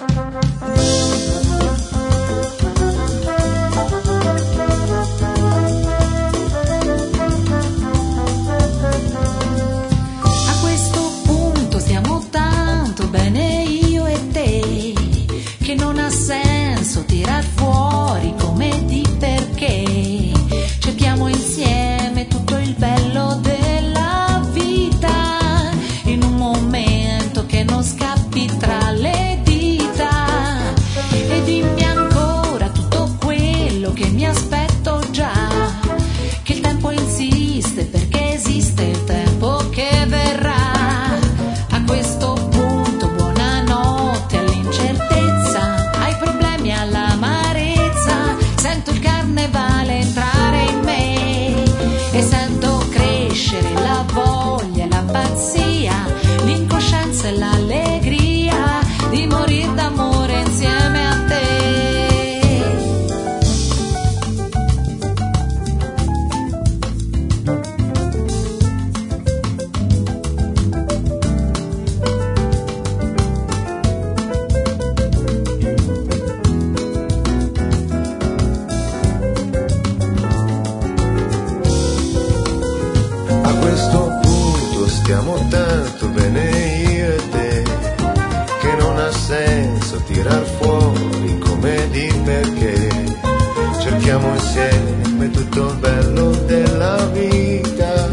stiamo tanto bene io e te, che non ha senso tirar fuori come di perché. Cerchiamo insieme tutto il bello della vita,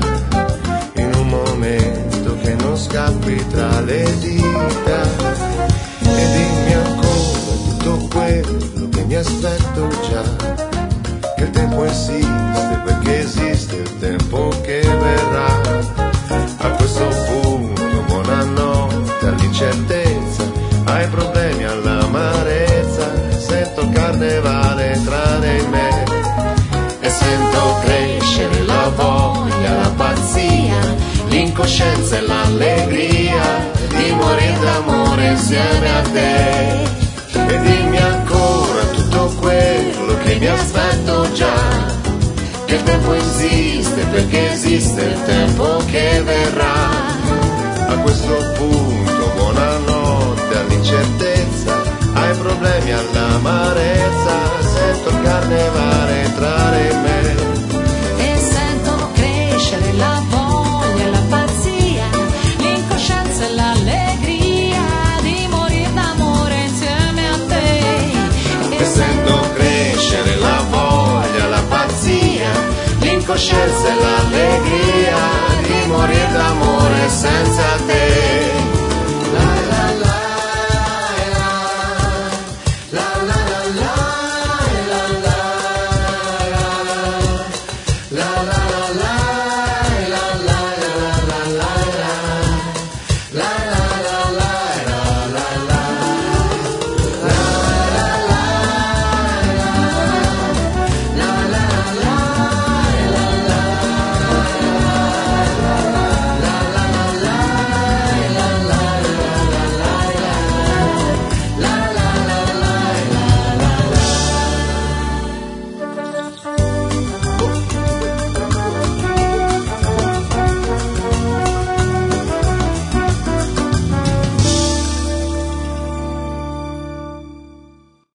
in un momento che non scappi tra le dita. E dimmi ancora tutto quello che mi aspetto già, che il tempo esiste perché esiste il tempo che verrà. A questo punto buonanotte all'incertezza, ai problemi all'amarezza, sento il carnevale entrare in me e sento crescere la voglia, la pazzia, l'incoscienza e l'allegria di morire d'amore insieme a te. E dimmi ancora tutto quello che mi aspetto già, che il tempo esiste perché esiste il tempo che verrà. A questo punto buonanotte all'incertezza, ai problemi all'amarezza, sento il carnevale entrare in me e sento crescere la voglia, la pazzia, l'incoscienza e l'allegria di morire d'amore insieme a te. E sento crescere la voglia, la pazzia, l'incoscienza e l'allegria di morire d'amore senza te.